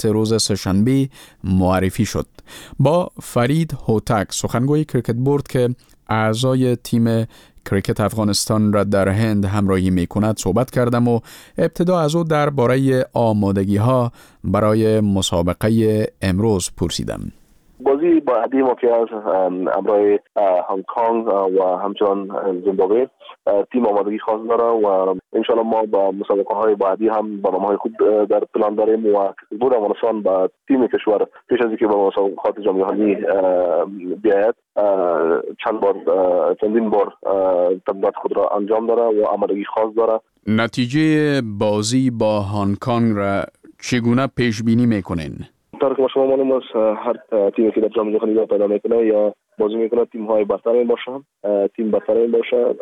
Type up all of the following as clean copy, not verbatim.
وقت روز سه‌شنبه معرفی شد. با فرید هوتک، سخنگوی کریکت بورد که اعضای تیم کریکت افغانستان را در هند همراهی می‌کند صحبت کردم و ابتدا از او درباره آمادگی‌ها برای مسابقه امروز پرسیدم. بازی بعدی ما که از امرای هنگ کنگ و همچنان زیمبابوه تیم آمادگی خاص داره و انشالله ما با مسابقه های بعدی هم برنامه‌های خود در پلان داریم و بود افغانستان با تیم کشور پیش از اینکه با مسابقات جام جهانی بیاید چندین بار تمرینات خود را انجام داره و آمادگی خاص داره. نتیجه بازی با هنگ کنگ را چگونه پیش بینی میکنین؟ طور که شما معلوم است هر تیمی که در جام جهانی پیدا میکنه یا بازی میکنه تیم های برتر باشن، تیم برتر باشه.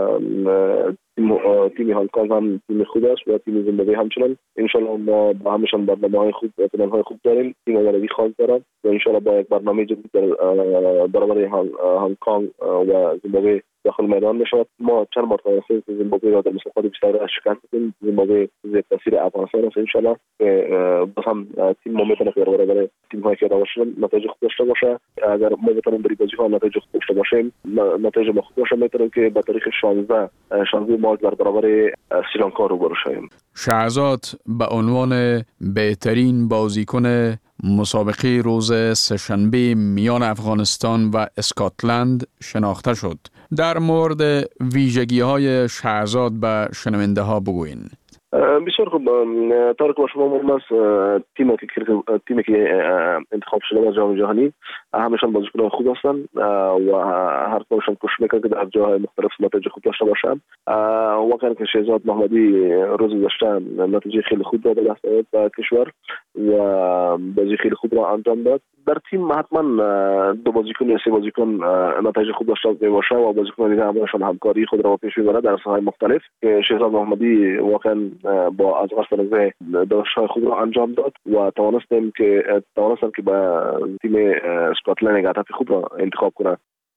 تیم هنگ کنگ هم تیم خوب است و تیم زیمبابوه همچنان. انشالله ما با همشان برنامه‌های خوب پلن‌های خوب داریم. تیم آمادگی خاص داره و انشالله با یک برنامه جدید در برابر هنگ کنگ و زیمبابوه داخل میدان میشود. ما چند بار توانستیم که زیمبابوه را در مسابقات بیشتر شکست بدیم. زیمبابوه زیر تاثیر افغانستان است انشالله باز هم تیم ما میتونه در برابر تیم هایی که داشتن نتایج خوب داشته باشه. اگر ما بتونیم بری بازی ها نتایج خوب داشته باشیم، نتایج ما خوب باشه، میتونیم که به تاریخ 16 مارس در برابر سریلانکا روبرو شویم. شهزاد به عنوان بهترین بازیکن مسابقه روز سه‌شنبه میان افغانستان و اسکاتلند شناخته شد. در مورد ویژگی‌های شهزاد به شنونده ها بگوین. بسیار خوب. طور که شما معلوم است تیمی که انتخاب شده از جام جهانی همشان بازیکنان خوب هستند و هر کدومشان کوشش میکنند که در جاهای مختلف نتایج خوب داشته باشند. واقعا که شهزاد محمدی روز گذشته نتیجه خیلی خوب داد دست به کشور و بازی خیلی خوب را انجام داد. در تیم حتما دو بازیکن یا سه بازیکن نتایج خوب داشته باشه و بازیکنان دیگه همشان همکاری خود را پیش میبرند در ساحات مختلف. شهزاد محمدی واقعا با از قصد داشتهای خود را انجام داد و توانستم که به تیم اسکاتلند هدف خوب را انتخاب کنند.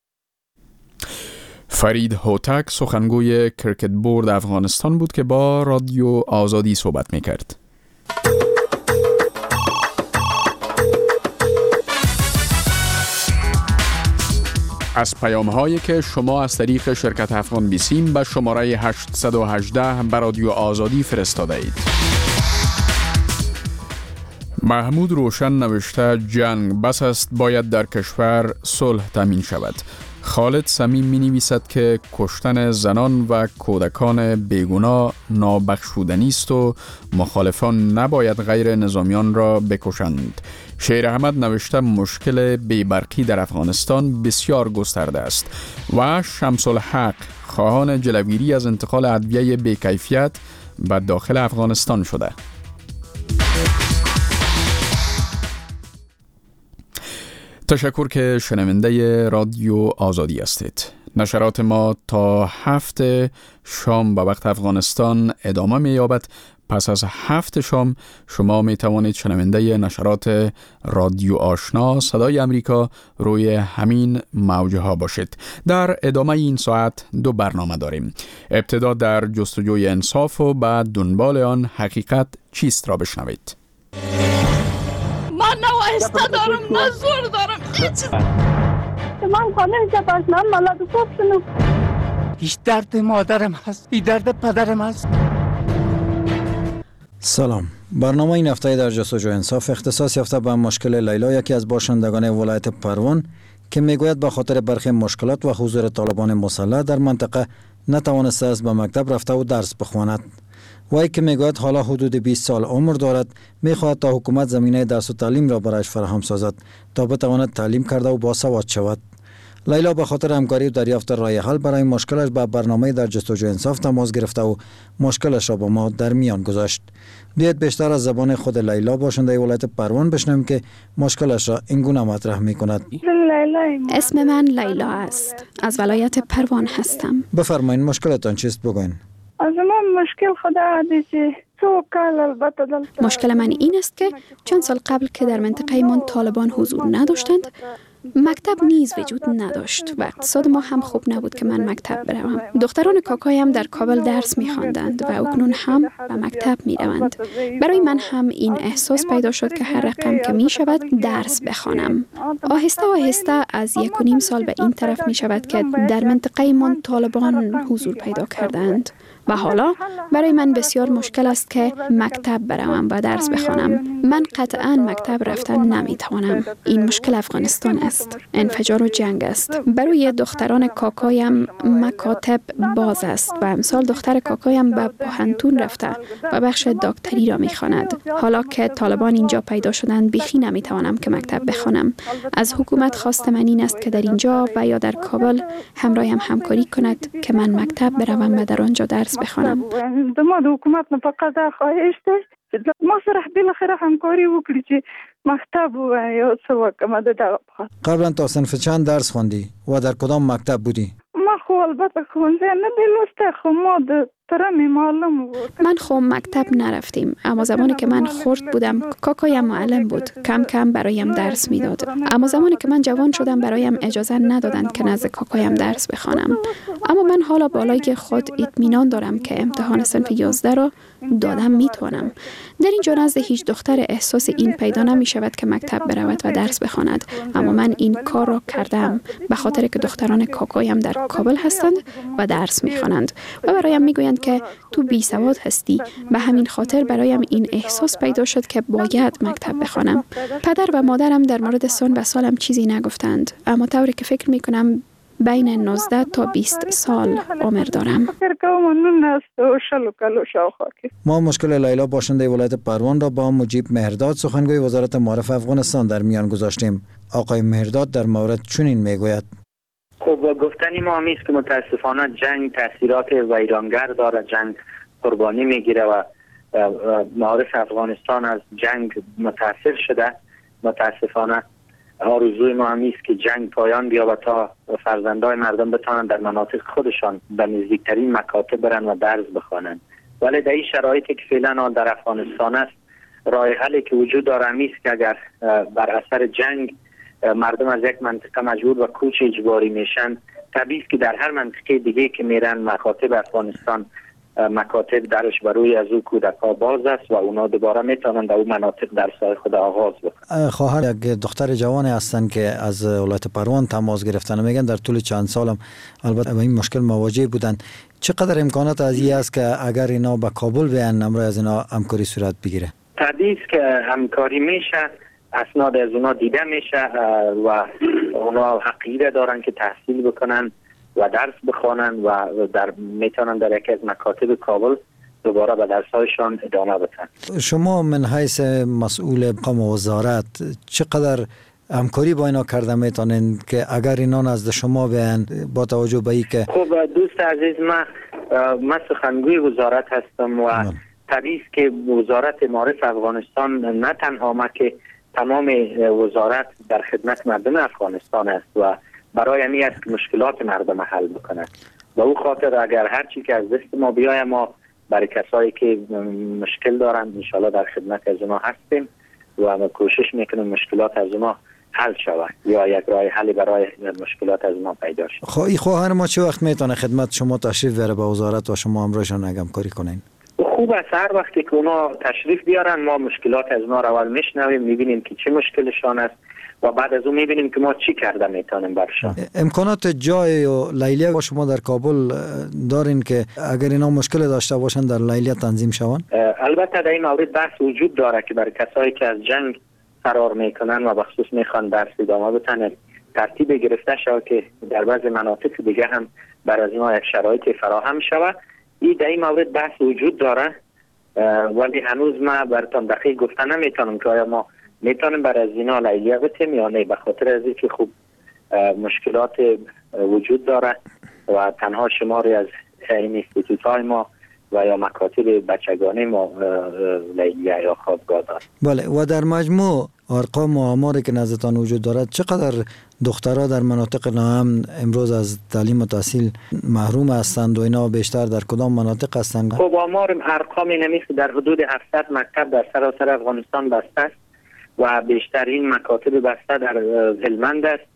فرید هوتک، سخنگوی کریکت بورد افغانستان بود که با رادیو آزادی صحبت میکرد. از پیام‌هایی که شما از طریق شرکت افغان بیسیم به شماره 818 به رادیو آزادی فرستاده اید. محمود روشن نوشته جنگ بس است باید در کشور صلح تامین شود. خالد صمیم می نویسد که کشتن زنان و کودکان بیگناه نابخشودنی است و مخالفان نباید غیر نظامیان را بکشند. شیر احمد نوشته مشکل بیبرقی در افغانستان بسیار گسترده است و شمس الحق خواهان جلوگیری از انتقال ادویه بیکیفیت به داخل افغانستان شده. تشکر که شنونده رادیو آزادی هستید. نشرات ما تا 7 شام به وقت افغانستان ادامه می یابد. پس از 7 شام شما می توانید شنونده نشرات رادیو آشنا صدای امریکا روی همین موجه ها باشید. در ادامه این ساعت 2 برنامه داریم. ابتدا در جستجوی انصاف و بعد دنبال آن حقیقت چیست را بشنوید. من نه وایسته دارم نه زور دارم من خانه جباش من مالاد خوبشنم. هیچ درد مادرم هست، هیچ درد پدرم هست. سلام. برنامه این هفته در جستجوی انصاف اختصاص یافته به مشکل لیلا، یکی از باشندگان ولایت پروان که میگوید به خاطر برخی مشکلات و حضور طالبان مسلح در منطقه نتوانسته است به مکتب رفته و درس بخواند. وی که میگوید حالا حدود 20 سال عمر دارد، میخواهد تا حکومت زمینه درس و تعلیم را برایش فراهم سازد تا بتواند تعلیم کرده و باسواد شود. لیلا به خاطر همکاری و دریافت راه حل برای مشکلش به برنامه در جستجوی انصاف تماس گرفته و مشکلش را با ما در میان گذاشت. بیایید بیشتر از زبان خود لیلا باشنده ولایت پروان بشنویم که مشکلش را اینگونه مطرح میکند. اسم من لیلا است. از ولایت پروان هستم. بفرمایید مشکلتان چیست بگوین. از من مشکل خدا عزیزی مشکل من این است که چند سال قبل که در منطقه من طالبان حضور نداشتند، مکتب نیز وجود نداشت و اقتصاد ما هم خوب نبود که من مکتب بروم. دختران کاکایم در کابل درس می‌خواندند و اکنون هم به مکتب می‌روند. برای من هم این احساس پیدا شد که هر رقم که می‌شود درس بخوانم. آهسته آهسته از 1.5 سال به این طرف می‌شود که در منطقه من طالبان حضور پیدا کردند. و حالا برای من بسیار مشکل است که مکتب بروم و درس بخوانم. من قطعاً مکتب رفتن نمیتوانم. این مشکل افغانستان است. انفجار و جنگ است. برای دختران کاکایم مکاتب باز است و امسال دختر کاکایم به پوهنتون رفته و بخش دکتری را میخواند. حالا که طالبان اینجا پیدا شدند بیخی نمیتوانم که مکتب بخوانم. از حکومت خواست من این است که در اینجا و یا در کابل همراهم همکاری کند که من مکتب بروم و در آنجا درس بخوانم. ما د حکومت نه فقط خواهش ده چې ما سره بالاخره همکاری وکړي چې مکتب یا څه وکړم د دغه. قبلا تا صنف چند درس خوندی و در کدام مکتب بودی؟ ما خو البته ښوونځی نه دی لوستی، خو ما د ترمې معلم بود. من خو مکتب نرفتیم، اما زمانی که من خرد بودم کاکایم معلم بود، کم کم برایم درس میداد. اما زمانی که من جوان شدم برایم اجازه ندادند که نزد کاکایم درس بخوانم. اما من حالا بالای خود اطمینان دارم که امتحان صنف 11 را دادم میتوانم. در اینجا نزد هیچ دختر احساس این پیدا نمی شود که مکتب برود و درس بخواند، اما من این کار را کردم به خاطر که دختران کاکایم در کابل هستند و درس میخوانند و برایم میگویند که تو بی سواد هستی. به همین خاطر برایم این احساس پیدا شد که باید مکتب بخوانم. پدر و مادرم در مورد سن و سالم چیزی نگفتند، اما طوری که فکر میکنم بین 19 تا 20 سال عمر دارم. ما مشکل لیلا باشنده ولایت پروان را با مجیب مهرداد سخنگوی وزارت معارف افغانستان در میان گذاشتیم. آقای مهرداد در مورد چنین میگوید: خب گفتنی ما همیست که متاسفانه جنگ تاثیرات ویرانگر داره، جنگ قربانی میگیره و معارف افغانستان از جنگ متاثر شده. متاسفانه آرزوی ما همیست که جنگ پایان بیابد تا فرزندای مردم بتوانند در مناطق خودشان به نزدیکترین مکاتب برن و درس بخوانند. ولی در این شرایطی که فعلا در افغانستان است، راه حلی که وجود داره همیست که اگر بر اثر جنگ مردم از یک منطقه مجبور و کوچ اجباری میشن، طبیعی است که در هر منطقه دیگه که میرن مکاتب افغانستان مکاتب درش بروی از او کودک‌ها باز است و اونا دوباره میتونن در اون مناطق درس‌های خود آغاز بکنن. خواهر یک دختر جوانی هستن که از ولایت پروان تماس گرفتن، میگن در طول چند سالم البته با این مشکل مواجه بودن. چقدر امکانات از این است که اگر اینا به کابل بیان امروز از اینا همکاری صورت بگیره؟ طبیعی است که همکاری میشه، اسناد از اونا دیده میشه و اونا حقیقه دارن که تحصیل بکنن و درس بخوانند و میتونن در یکی از مکاتب کابل دوباره به درس‌هایشان ادامه بدن. شما من حیث مسئول مقام وزارت چقدر همکاری با اینا کرده میتونین که اگر اینا نزد شما بیان با توجه به این که خب دوست عزیز، من سخنگوی وزارت هستم و طبیعی است که وزارت معارف افغانستان نه تنها ما که تمام وزارت در خدمت مردم افغانستان است و برای همین است که مشکلات مردم حل بکنه. به او خاطر اگر هر چی که از دست ما بیاید، ما برای کسایی که مشکل دارن انشالله در خدمت از اونا هستیم و کوشش میکنیم مشکلات از اونا حل شود یا یک راه حلی برای مشکلات از اونا پیدا شود. خواهر ما چه وقت میتونه خدمت شما تشریف بیاره به وزارت و شما همراهشان همکاری کنین؟ خوب است هر وقتی که اونا تشریف بیارن ما مشکلات از اونا رو اول میشنویم، میبینیم که چه مشکلشان است و بعد از اون میبینیم که ما چی کرده میتونیم برشان. امکانات جای و لیلیه با شما در کابل دارین که اگر اینا مشکل داشته باشن در لیلیه تنظیم شون؟ البته در این مورد بحث وجود داره که برای کسایی که از جنگ فرار میکنن و بخصوص میخوان درس ادامه بدن ترتیب گرفته شود که در بعض مناطق دیگه هم برای از اینا یک شرایط فراهم شود. این در این مورد بحث وجود داره ولی هنوز ما براتون دقیق گفتن نمیتونم که آیا ما میتونیم برای از اینا لیلیه بتیم یا نه، به خاطر از اینکه خوب مشکلات وجود داره و تنها شماری از این اینستیتوت‌های ما و یا مکاتب بچگانه ما لیلیه یا خوابگاه داره. بله، و در مجموع ارقام و آماری که نزدتان وجود دارد چقدر دخترها در مناطق ناامن امروز از تعلیم و تحصیل محروم هستند و اینا بیشتر در کدام مناطق هستند؟ خب ارقامی نمیست در حدود 700 مکتب در سراسر افغانستان بسته است و بیشترین مکاتب بسته در هلمند است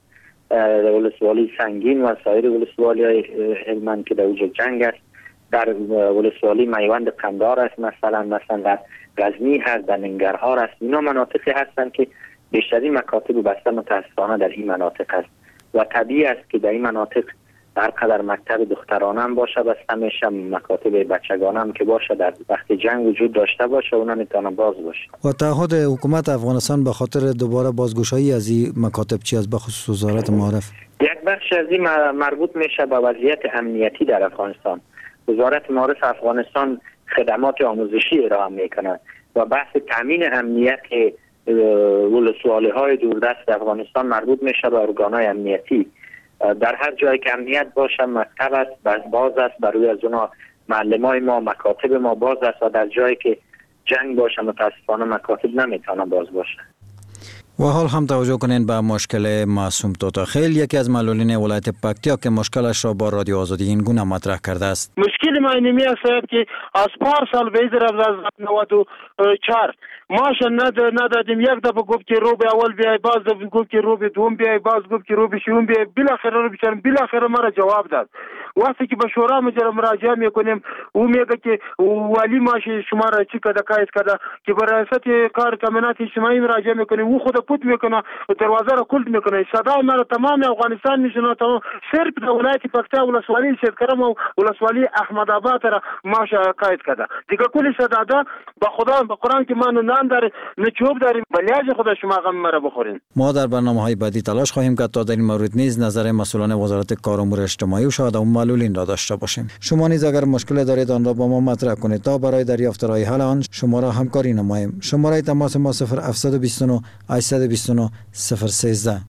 ولسوالی سنگین و سایر ولسوالی‌های هلمند که در اوج جنگ است، در ولسوالی میوند قندار است، مثلا در غزنی هست، در ننگرهار است. اینا مناطقی هستند که بیشترین مکاتب بسته متاسفانه در این مناطق است و طبیعی است که در این مناطق هر قدر مکتب دخترانه هم باشه بسته میشه، مکاتب بچگانه هم که باشه در وقت جنگ وجود داشته باشه اونا میتونه باز باشه. و تعهد حکومت افغانستان به خاطر دوباره بازگشایی از این مکاتب چی از بخصوص وزارت معارف؟ یک بخش از این مربوط میشه به وضعیت امنیتی در افغانستان. وزارت معارف افغانستان خدمات آموزشی ارائه میکنه و بحث تامین امنیت ولسوالی های دوردست افغانستان مربوط میشه به ارگانهای امنیتی. در هر جایی که امنیت باشه مکتب است، باز است، برای از اونا معلمای ما، مکاتب ما باز است و در جایی که جنگ باشه متاسفانه مکاتب نمیتونه باز باشه. و حال هم توجه کنین به مشکل معصوم توتاخیل، یکی از معلولین ولایت پکتیا که مشکلش را با رادیو آزادی این گونه مطرح کرده است. مشکل ما اینمی است که از پارسال به از 94 ماش ندادیم. یک دفعه گفت که رو به اول بیای، باز دفعه گفت که رو به دوم بیای، باز گفت که رو به شوم بیای. بالاخره ما جواب داد. وقتی که به شورا مراجعه میکنیم او میگه که ولی ماش شما را چی کده کایت کده که به ریاست کار تامینات اجتماعی مراجعه میکنیم او خود پوت میکنه، دروازه را کلت میکنه. صدای ما را تمام افغانستان میشنه، تمام صرف در ولایت پکتیا ولسوالی شیدکرم و ولسوالی احمد آباد را ماش کایت کده. دیگه کلی صدادا با خدا به قرآن که ما نان داریم نه چوب داریم، بلیاج خدا شما غم مرا بخورین. ما در برنامه‌های بعدی تلاش خواهیم کرد تا در این مورد نیز نظر مسئولان وزارت کار و امور اجتماعی و شاهد معلولین را داشته باشیم. شما نیز اگر مشکل دارید آن را با ما مطرح کنید تا برای دریافت راه حل آن شما را همکاری نماییم. شماره تماس ما 0729 829 013.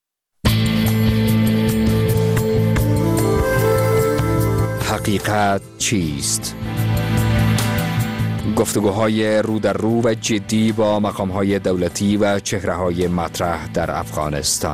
حقیقت چیست؟ گفتگوهای رو در رو و جدی با مقام‌های دولتی و چهره‌های مطرح در افغانستان.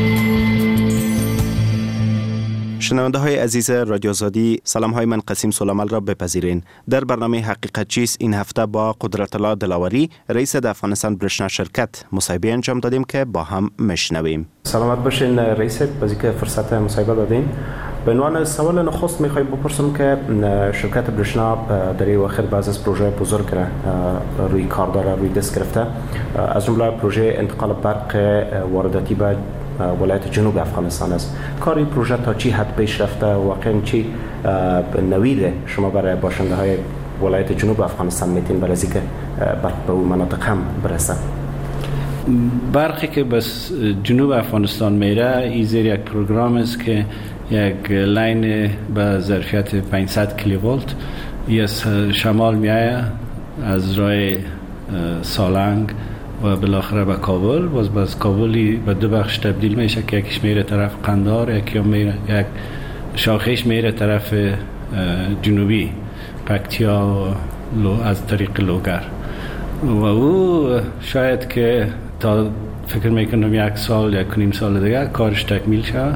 شنونده های عزیز رادیو آزادی، سلام های من قسیم سلیمال را بپذیرین. در برنامه حقیقت چیست این هفته با قدرت الله دلاوری رئیس افغانستان برشنا شرکت مصاحبه انجام دادیم که با هم میشنویم. سلامت باشین رئیس، بازی که فرصت مصاحبه دادین. به عنوان سوال نخست میخوایم بپرسم که شرکت برشنا در این وقت بعض از پروژه بزرگ روی کار داره، روی دست گرفته، از جمله پروژه انتقال برق وارداتی به ولایت جنوب افغانستان است. کار این پروژه تا چی حد پیش رفته؟ واقعا چی نوید شما برای باشنده های ولایت جنوب افغانستان میتین برای اینکه برق به اون مناطق هم برسه؟ برقی که بس جنوب افغانستان میره این زیر یک پروگرام است که یک لاین به ظرفیت 500 کیلو ولت از شمال میایه، از راه سالنگ و بالاخره به کابل. باز کابلی به دو بخش تبدیل میشه که یکیش میره طرف قندار، یک شاخش میره طرف جنوبی پکتیا از طریق لوگر و او شاید که تا فکر میکنم یک سال یک نیم سال دیگه کارش تکمیل شه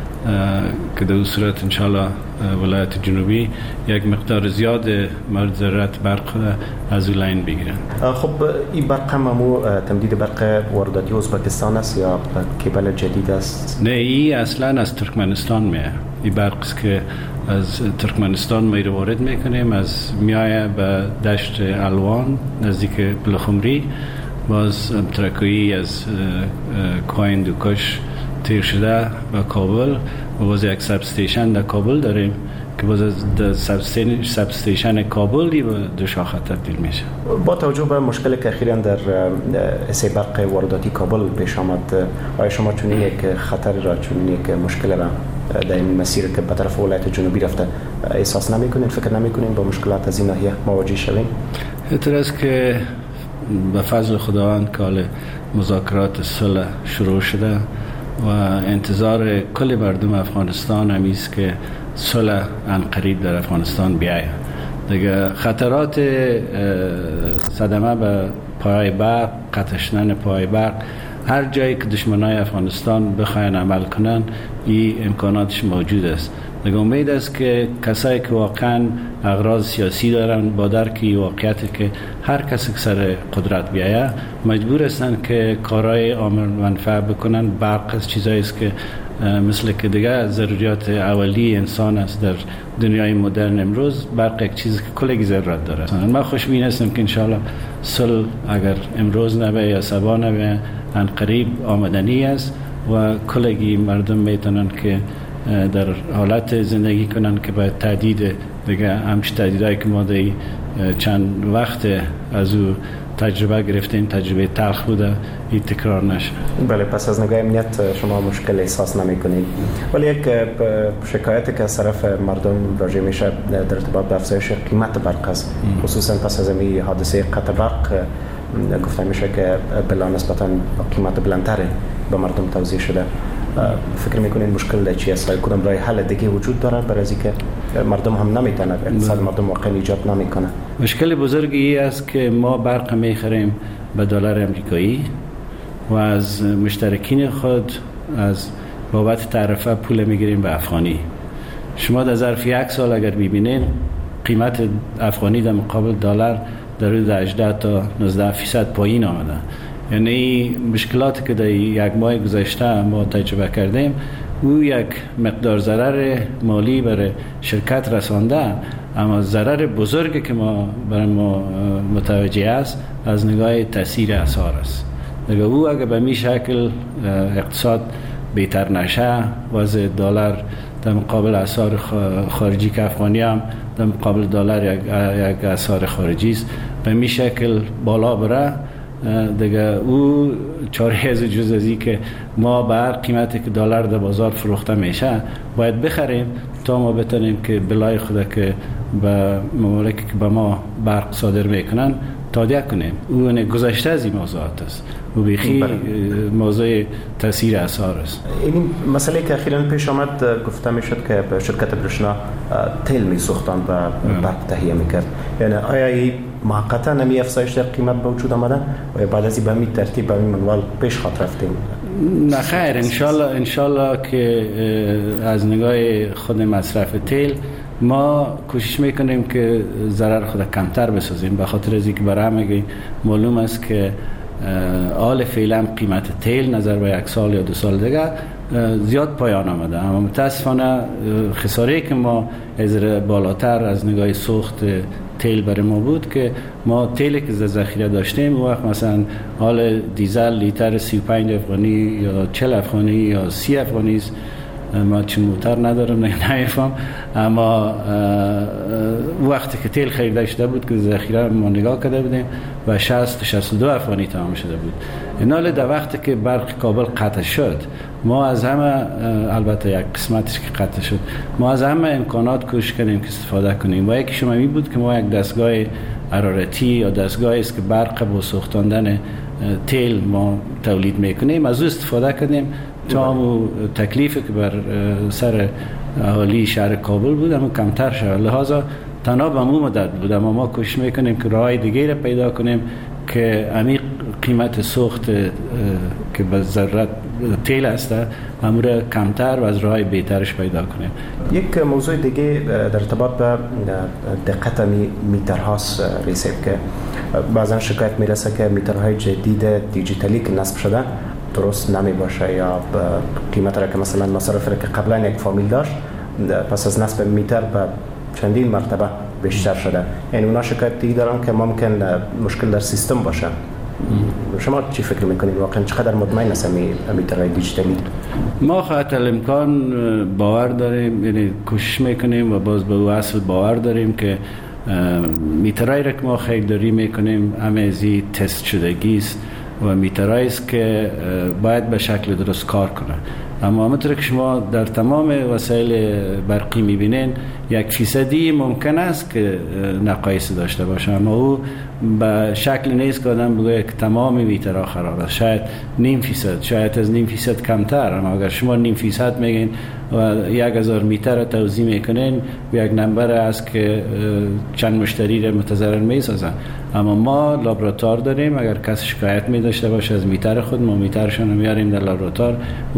که در صورت انشالله ولایت جنوبی یک مقدار زیاد مورد ضرورت برق از اون لاین بگیرن. خب این برق هم تمدید برق وارداتی ازبکستان است یا کیبل جدید است؟ نه، این اصلا از ترکمنستان میه. این برق است که از ترکمنستان میره وارد میکنیم، از میایه به دشت الوان نزدیک بلخمری، باز ترکویی از کوین دوکش تیر شده به کابل و باز یک سب استیشن در کابل داریم که باز سب استیشن کابل و دو شاخه تبدیل میشه. با توجه به مشکلی که اخیراً در سی برق وارداتی کابل پیش آمد، آیا شما چنین یک خطر را، چنین یک مشکل را در این مسیر که به طرف ولایت جنوبی رفته احساس نمی‌کنین، فکر نمی‌کنین با مشکلات از این ناحیه مواجه شوین؟ اعتراض که به فضل خداوند که مذاکرات صلح شروع شده و انتظار کل مردم افغانستان همیست که صلح عنقریب در افغانستان بیاید. دیگه خطرات صدمه به پای برق، قطع شدن پای برق، هر جایی که دشمنای افغانستان بخواین عمل کنن این امکاناتش موجود است. دیگه امید است که کسایی که واقعا اغراض سیاسی دارن با درک واقعیت که هر کسی که سر قدرت بیایه مجبور هستن که کارهای عامل منفعه بکنن. برق از چیزایی است که مثل که دیگه ضروریات اولیه انسان است در دنیای مدرن امروز، برق یک چیزی که کلگی ضرورت داره. من خوشبین هستم که انشالله صلح اگر امروز نبه یا سبا نبه ان قریب آمدنی است و کلگی مردم میتونن که در حالت زندگی کنن که باید تهدید دیگه همچه تهدیدایی که ما در چند وقت از او تجربه گرفتیم، تجربه تلخ بوده، این تکرار نشه. بله، پس از نگاه امنیت شما مشکل احساس نمی کنید، ولی یک شکایتی که از طرف مردم راجع میشه در ارتباط به افزایش قیمت برق است، خصوصا پس از این حادثه قطع برق گفته میشه که بلا نسبتا قیمت بلندتره به مردم توزیع شده. فکر میکنین مشکل چی است؟ کدام راه حل دیگه وجود داره برای اینکه مردم هم نمیتونه، اقتصاد مردم واقعا ایجاد نمیکنه؟ مشکل بزرگی است که ما برق میخریم به دلار امریکایی و از مشترکین خود از بابت تعرفه پول میگیریم به افغانی. شما در ظرف یک سال اگر ببینین قیمت افغانی در مقابل دلار در حدود 18 تا 19% پایین آمده. یعنی مشکلاتی که در یک ماه گذشته ما تجربه کردیم او یک مقدار ضرر مالی برای شرکت رسانده، اما ضرر بزرگی که ما برای ما متوجه است از نگاه تاثیر اثار است. دیگه او اگر به می شکل اقتصاد بهتر نشه، وضع دلار در مقابل اثار خارجی که افغانی هم در مقابل دلار یک اثار خارجی است، به می شکل بالا بره، دیگه او چاره از جز ازی که ما بر قیمتی که دلار در بازار فروخته میشه باید بخریم تا ما بتونیم که بلای خود که به ممالکی که به ما برق صادر میکنن تادیه کنیم. او گذشته از این موضوعات است و بیخی موضوع تاثیر اثار است. این مسئله که اخیراً پیش آمد گفته میشد که شرکت برشنا تیل میسوختند و برق تهیه میکرد، یعنی آیا این موقتا نمی افزایش در قیمت به وجود آمده و یا بعد از این به همین ترتیب به همین منوال پیش خواهد رفتیم؟ نه خیر، انشالله که از نگاه خود مصرف تیل ما کوشش میکنیم که ضرر خود کمتر بسازیم، به خاطر از اینکه برای همه معلوم است که حال فعلا قیمت تیل نظر به یک سال یا 2 سال دیگه زیاد پایان آمده، اما متاسفانه خساره که ما از بالاتر از نگاه سوخت تیل برای ما بود که ما تیلی که ذخیره داشتیم و وقت مثلا حال دیزل لیتر 35 افغانی یا 40 افغانی یا 30 افغانی است. ما چون موتر ندارم نمیفهم، اما وقتی که تیل خریده شده بود که ذخیره ما نگاه کرده بودیم و 60-62 افغانی تمام شده بود. اینال در وقتی که برق کابل قطع شد، ما از همه، البته یک قسمتش که قطع شد، ما از همه امکانات کوشش کردیم که استفاده کنیم و یکی شما می بود که ما یک دستگاه حرارتی یا دستگاهی است که برق با سوختاندن تیل ما تولید میکنیم، از او استفاده کردیم تا همون تکلیفی که بر سر اهالی شهر کابل بود همون کمتر شد. لحاظا تنها به همون مدت بود، اما ما کوشش میکنیم که راهی دیگه را پیدا کنیم که عمیق قیمت سوخت که به ضرورت تیل است همون را کمتر و از راه بهترش پیدا کنیم. یک موضوع دیگه در ارتباط به دقت میترهاست ریسیب که بعضا شکایت میرسه که میترهای جدید دیجیتالی که نصب شده درست نمی باشه یا قیمت را که مثلا مصرف را که قبلا یک فامیل داشت پس از نصب میتر به چندین مرتبه بیشتر شده، یعنی اونا شکایت دیگه دارن که ممکن مشکل در سیستم باشه. شما چی فکر میکنید؟ واقعا چقدر مطمئن هستید میترهای دیجیتالی؟ ما خواهد الامکان باور داریم، یعنی کوشش میکنیم و باز به اصل باور داریم که میترهایی را که ما خریداری میکنیم همه ازی تست شدگی است و میترهایی است که باید به شکل درست کار کنه. اما همونطور که شما در تمام وسایل برقی میبینین 1% ممکن است که نقایص داشته باشه، اما او به شکل نیست که آدم بگه که تمام میترها خراب است. شاید 0.5%، شاید از 0.5% کمتر، اما اگر شما 0.5% میگین و 1000 میتر توزیع میکنین یک نمبر است که چند مشتری را متضرر میسازن. اما ما لابراتوار داریم، اگر کسی شکایت می داشته باشه از میتر خود، ما میترشون رو میاریم در لابراتوار، او را چک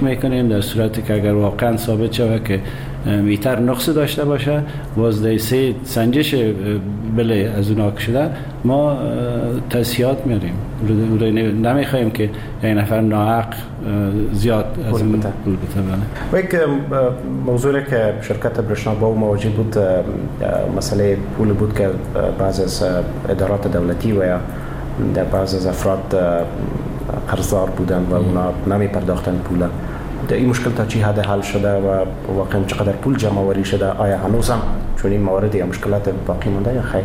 چک میکنیم. در صورتی که اگر واقعا ثابت شود که میتر نقص داشته باشه، باز سه سنجش بله از اونا که شده ما تصحیحات میاریم. نمیخوایم که یک نفر ناحق زیاد از پول بده. و یک موضوع که شرکت برشنا با مواجه بود مسئله پول بود که بعض از ادارات دولتی و یا بعض از افراد قرضدار بودن و اونا نمی پرداختن پول. این مشکل تا چی حد حل شده و واقعا چقدر پول جمع آوری شده؟ آیا هنوز هم چون این موارد یا مشکلات باقی مونده یا خیر؟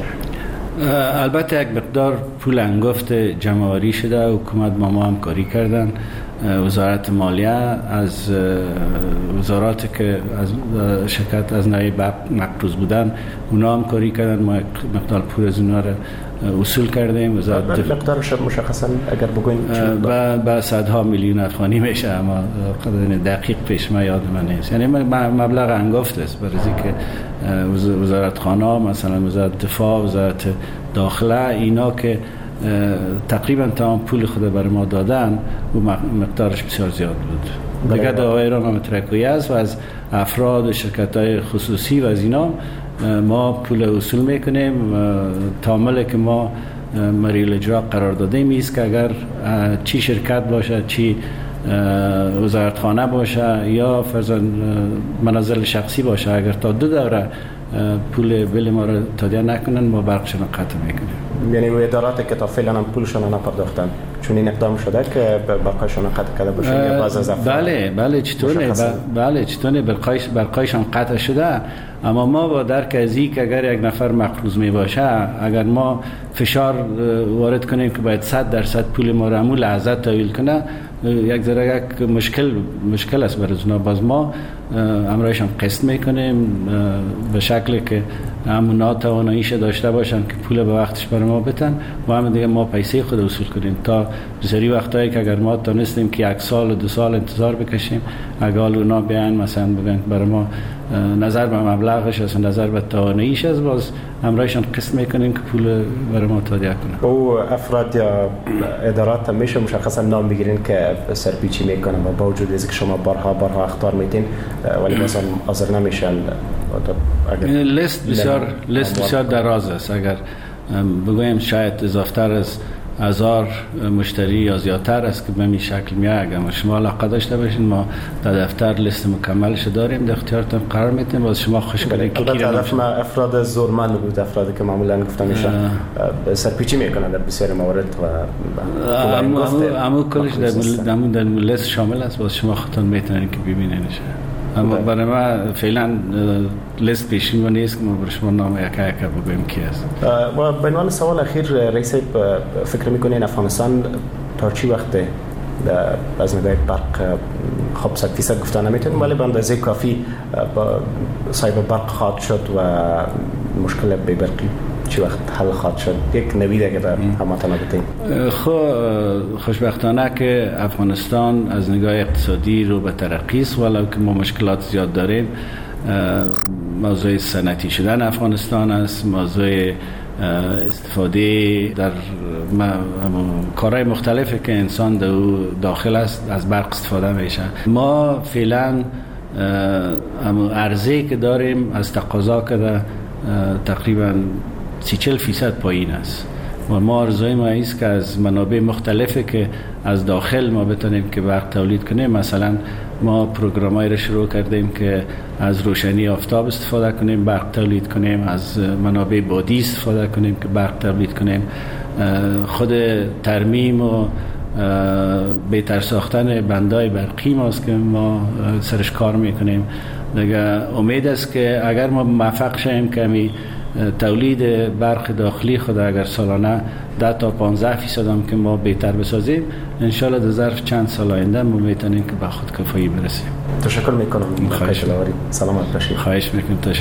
البته یک مقدار پول انگفت جمع آوری شده، حکومت با ما همکاری کردن، وزارت مالیه از وزارات که از شرکت از نوع مقروض بودن اونا همکاری کردن، ما مقدار پول از اونا رو اصول کردیم. مقدارش مشخصا اگر بگوین با صدها میلیون افغانی میشه، اما دقیق پیش ما یاد من نیست. یعنی مبلغ انگفت است برای که وزارت خانه، مثلا وزارت دفاع، وزارت داخله، اینا که تقریبا تمام پول خود برای ما دادن و مقدارش بسیار زیاد بود. دیگه دعای را ما ترکوی است و از افراد شرکت‌های خصوصی و از اینا ما پول اصول میکنیم. تعامل که ما مریل اجرا قرار دادیم است که اگر چی شرکت باشه، چی وزارتخانه باشه یا فرضاً منازل شخصی باشه، اگر تا 2 دوره پول بل ما را تادیه نکنن ما برقشون قطع میکنیم. یعنی اداراتی که تا فعلا هم پولشون نپرداختن چون این اقدام شده که برقایشون قطع کرده باشه یا بعض از افراد؟ بله چطوره برقایشون قطع شده، اما ما با درک از این که اگر یک نفر مقروض می باشه، اگر ما فشار وارد کنیم که باید 100% پول ما را همون لحظه تحویل کنه، یک ذره یک مشکل است برای اونا. باز ما امرایشان قسط میکنیم به شکلی که همونا تواناییش داشته باشن که پول به وقتش برای ما بتن و هم دیگه ما پیسه خود وصول کنیم. تا بسیاری وقتایی که اگر ما تونستیم که 1 سال و 2 سال انتظار بکشیم، اگر اونا بیان مثلا بگن برای ما نظر به مبلغش است، نظر به تواناییش است، باز امرایشان قسط میکنیم که پول برای ما تادیه کنن. او افراد یا ادارات میشه مشخصا نام بگیرین که سرپیچی میکنن و با وجود اینکه شما بارها اخطار میدین ولی مثلا حاضر نمیشن؟ لیست بسیار دراز است. اگر بگویم شاید اضافتر از 1000 مشتری یا زیادتر است که به این شکل میاد. اگر شما علاقه داشته باشین ما در دفتر لیست مکملش داریم، در اختیارتون قرار میدیم، باز شما خوش کنید که کی ما افراد زورمند بود، افرادی که معمولا گفتم میشن سرپیچی میکنن در بسیار موارد و اما کلش در لیست شامل است، باز شما خودتون میتونید که ببینینش. اما برای ما فعلا لیست پیشین و نیست که ما برای شما نام یکا بگویم کی است. و به عنوان سوال اخیر رئیس فکر میکنین افغانستان تا چی وقت از نگاه برق خب 100% گفتن نمیتونیم ولی به اندازه کافی صاحب برق خواهد شد و مشکل بی برقی چی وقت حل خواهد شد؟ یک نویده که در همتون بتیم. خوشبختانه که افغانستان از نگاه اقتصادی رو به ترقی است، ولو که ما مشکلات زیاد داریم. موضوع صنعتی شدن افغانستان است، موضوع استفاده در کارهای مختلفی که انسان داخل است از برق استفاده میشه. ما فعلا عرضه که داریم از تقاضا که تقریبا 30-40% پایین است و ما آرزوی ما است که از منابع مختلفی که از داخل ما بتونیم که برق تولید کنیم. مثلا ما پروگرامایی رو شروع کردیم که از روشنی آفتاب استفاده کنیم برق تولید کنیم، از منابع بادی استفاده کنیم که برق تولید کنیم، خود ترمیم و بهتر ساختن بندای برقی ماست که ما سرش کار میکنیم. دیگه امید است که اگر ما موفق شیم که تولید برق داخلی خود اگر سالانه 10-15% هم که ما بهتر بسازیم، انشالله در ظرف چند سال آینده ما میتونیم که به خود کفایی برسیم. تشکر میکنم. سلامت باشید. خواهش میکنم. تشکر.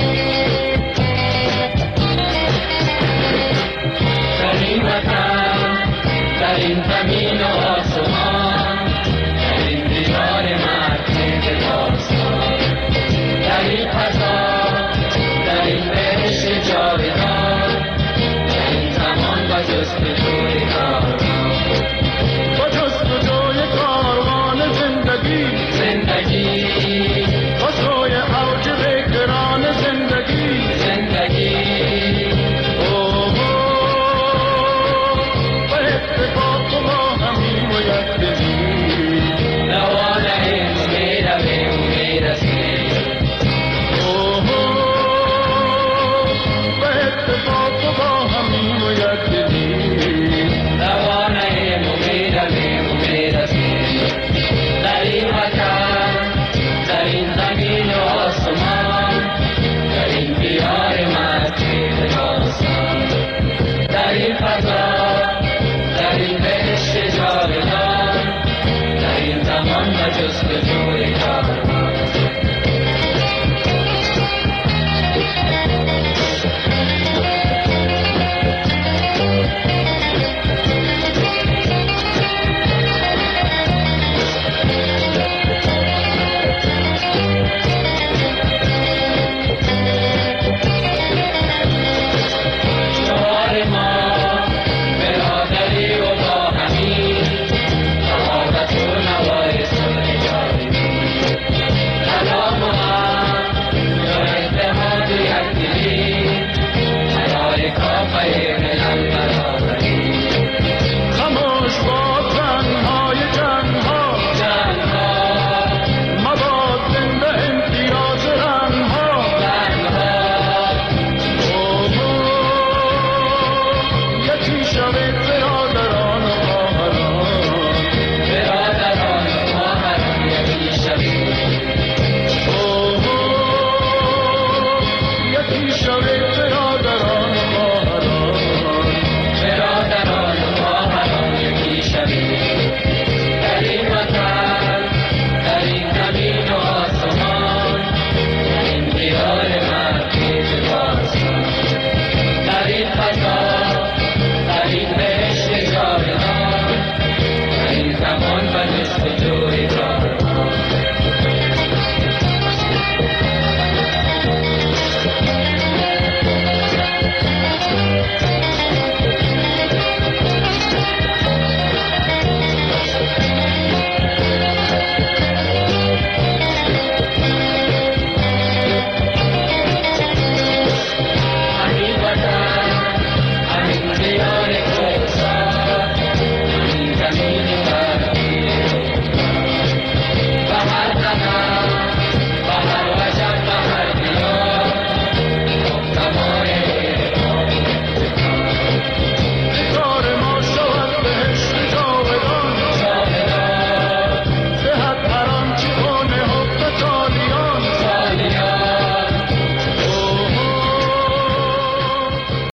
Sari Vatan این زمین و آسمان، در این دیدار مرکز داستان، در این فضا، در این بهشت جاودان، در این زمان و جستجوی کاروان، و جستجوی کاروان زندگی و سوی اوج بکران زندگی و اتفاق با همین و یک دلی نوانه میرویم میرسیم و اتفاق با همین و یک دلی نوانه میرویم میرسیم در این وطن، در این زمین و آسمان، در این دیار مسجد داستان، در این فضا، در این بهشت جاودان، در این زمان و جستجوی کاروان. شعار ما برادری و باهمی، شهادت و نوای صلح جاودانی، سلام و امن یا اتحاد و یکدلی، حیای کافه